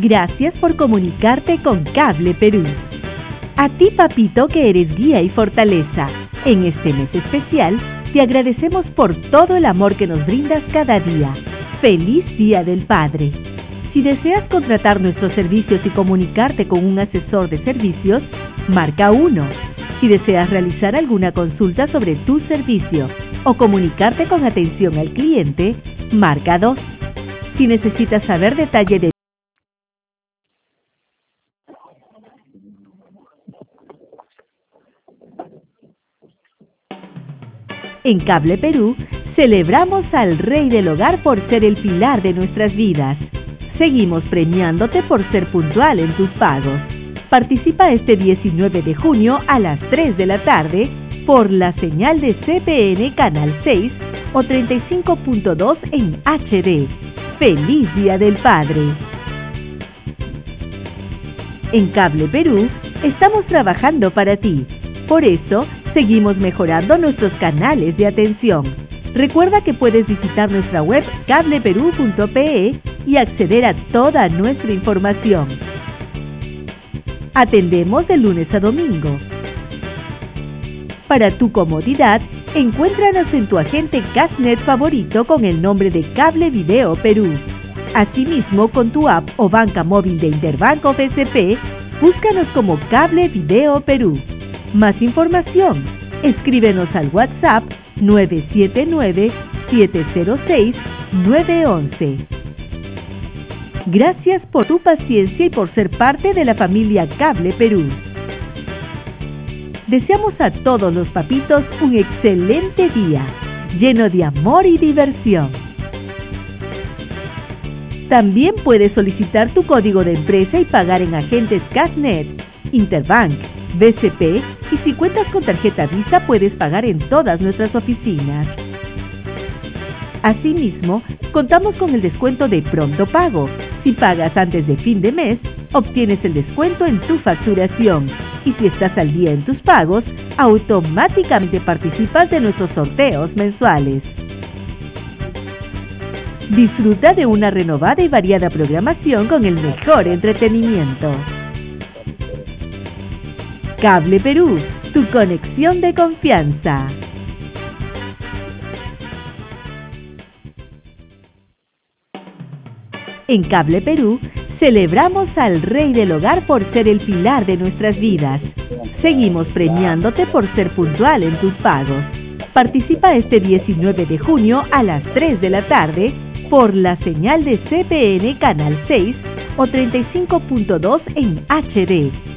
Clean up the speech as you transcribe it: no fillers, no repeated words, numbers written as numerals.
Gracias por comunicarte con Cable Perú. A ti, papito, que eres guía y fortaleza, en este mes especial, te agradecemos por todo el amor que nos brindas cada día. ¡Feliz Día del Padre! Si deseas contratar nuestros servicios y comunicarte con un asesor de servicios, marca 1. Si deseas realizar alguna consulta sobre tu servicio o comunicarte con atención al cliente, marca 2. Si necesitas saber detalle de En Cable Perú, celebramos al Rey del Hogar por ser el pilar de nuestras vidas. Seguimos premiándote por ser puntual en tus pagos. Participa este 19 de junio a las 3 de la tarde por la señal de CPN Canal 6 o 35.2 en HD. ¡Feliz Día del Padre! En Cable Perú, estamos trabajando para ti. Por eso, seguimos mejorando nuestros canales de atención. Recuerda que puedes visitar nuestra web cableperú.pe y acceder a toda nuestra información. Atendemos de lunes a domingo. Para tu comodidad, encuéntranos en tu agente Cashnet favorito con el nombre de Cable Video Perú. Asimismo, con tu app o banca móvil de Interbanco FSP, búscanos como Cable Video Perú. Más información, escríbenos al WhatsApp 979-706-911. Gracias por tu paciencia y por ser parte de la familia Cable Perú. Deseamos a todos los papitos un excelente día, lleno de amor y diversión. También puedes solicitar tu código de empresa y pagar en agentes Cashnet, Interbank, BCP y si cuentas con tarjeta Visa puedes pagar en todas nuestras oficinas. Asimismo, contamos con el descuento de Pronto Pago. Si pagas antes de fin de mes, obtienes el descuento en tu facturación. Y si estás al día en tus pagos, automáticamente participas de nuestros sorteos mensuales. Disfruta de una renovada y variada programación con el mejor entretenimiento. Cable Perú, tu conexión de confianza. En Cable Perú, celebramos al Rey del Hogar por ser el pilar de nuestras vidas. Seguimos premiándote por ser puntual en tus pagos. Participa este 19 de junio a las 3 de la tarde por la señal de CPN Canal 6 o 35.2 en HD.